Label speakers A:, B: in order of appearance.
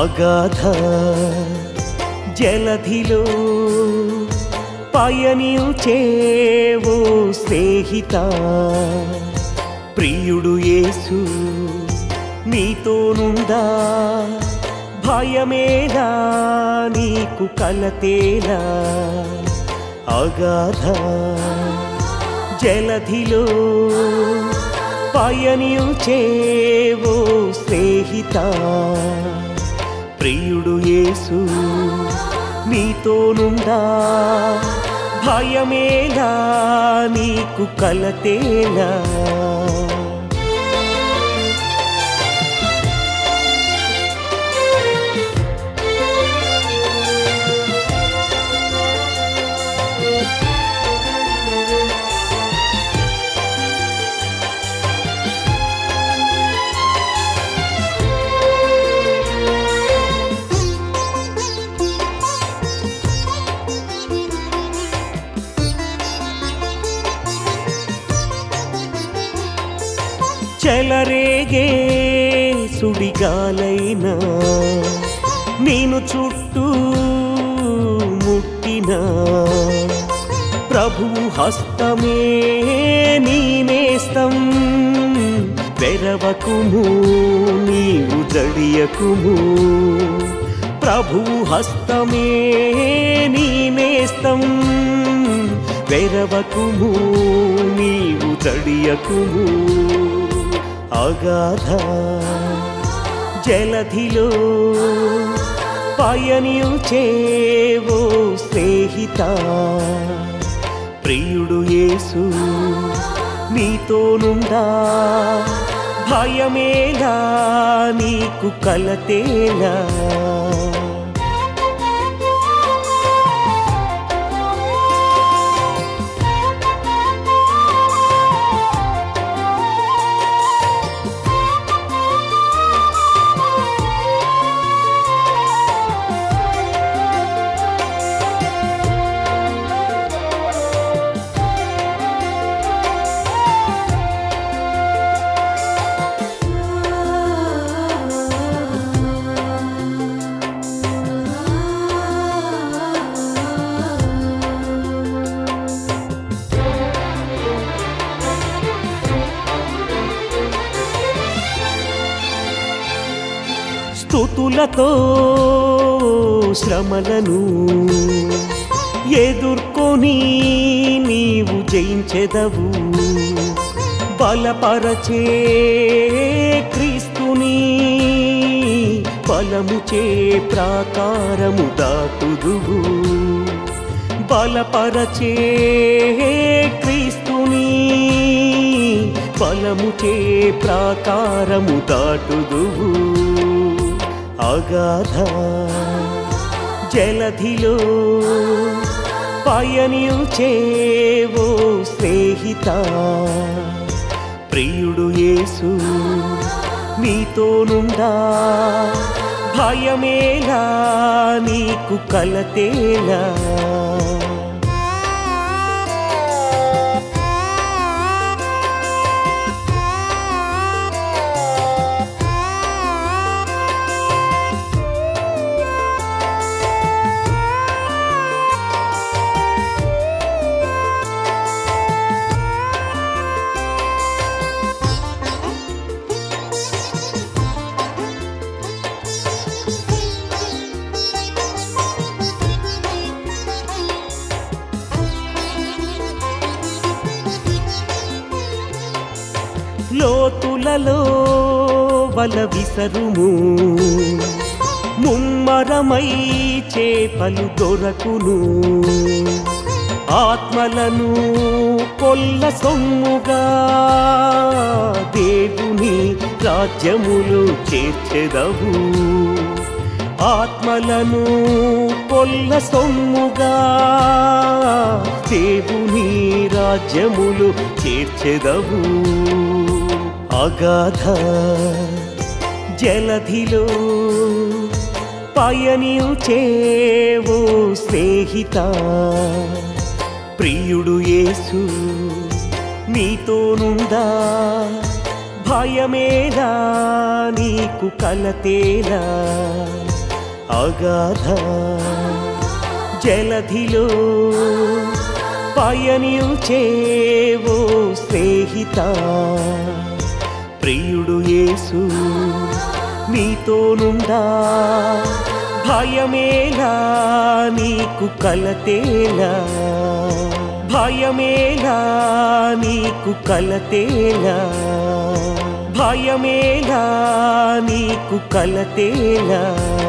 A: అగాధ జలధిలో పయనించేవో స్నేహిత, ప్రియుడు యేసు నీతోనుందా, భయమేలా నీకు కలతేలా. అగాధ జలధిలో పయనించేవో స్నేహిత, ప్రియుడు యేసు నీతోనుందా, భయమేలా నీకు కలతేలా. చెలరేగే సుడిగాలైనా నేను చుట్టూ ముట్టిన, ప్రభువు హస్తమే నీ నేస్తం, వెరవకుము నీవు జడియకుము. ప్రభువు హస్తమే నీ నేస్తం, వెరవకుము నీవు జడియకుము. అగాధ జలధిలో పయనించేవో స్నేహిత, ప్రియుడు యేసు నీతోనుందా, భయమేలా నీకు కలతేలా. స్తుతులతో శ్రమలను ఎదుర్కొని నీవు జయించెదవు, బలపరచే క్రీస్తుని బలముచే ప్రాకారము దాటుదువు. బలపరచే క్రీస్తుని బలముచే ప్రాకారము దాటుదువు. అగాధ జలధిలో పయనించేవో స్నేహిత, ప్రియుడు యేసు నీతోనుందా, భయమేలా నీకు కలతేలా. లోతులలో వల విసరుము, ముమ్మరమై చేపలు దొరకును. ఆత్మలను కొల్ల సొమ్ముగా దేవుని రాజ్యములు చేర్చెదవు. ఆత్మలను కొల్ల సొమ్ముగా దేవుని రాజ్యములు చేర్చెదవు. అగాధ జలధిలో పయనించేవో స్నేహిత, ప్రియుడు యేసు నీతోనుందా, భయమేలా నీకు కలతేలా. అగాధ జలధిలో పయనించేవో స్నేహిత, ప్రియుడు యేసు నీతోనుండా, భయమేలా నీకు కలతేలా, భయమేలా నీకు కలతేలా, భయమేలా నీకు కలతేలా.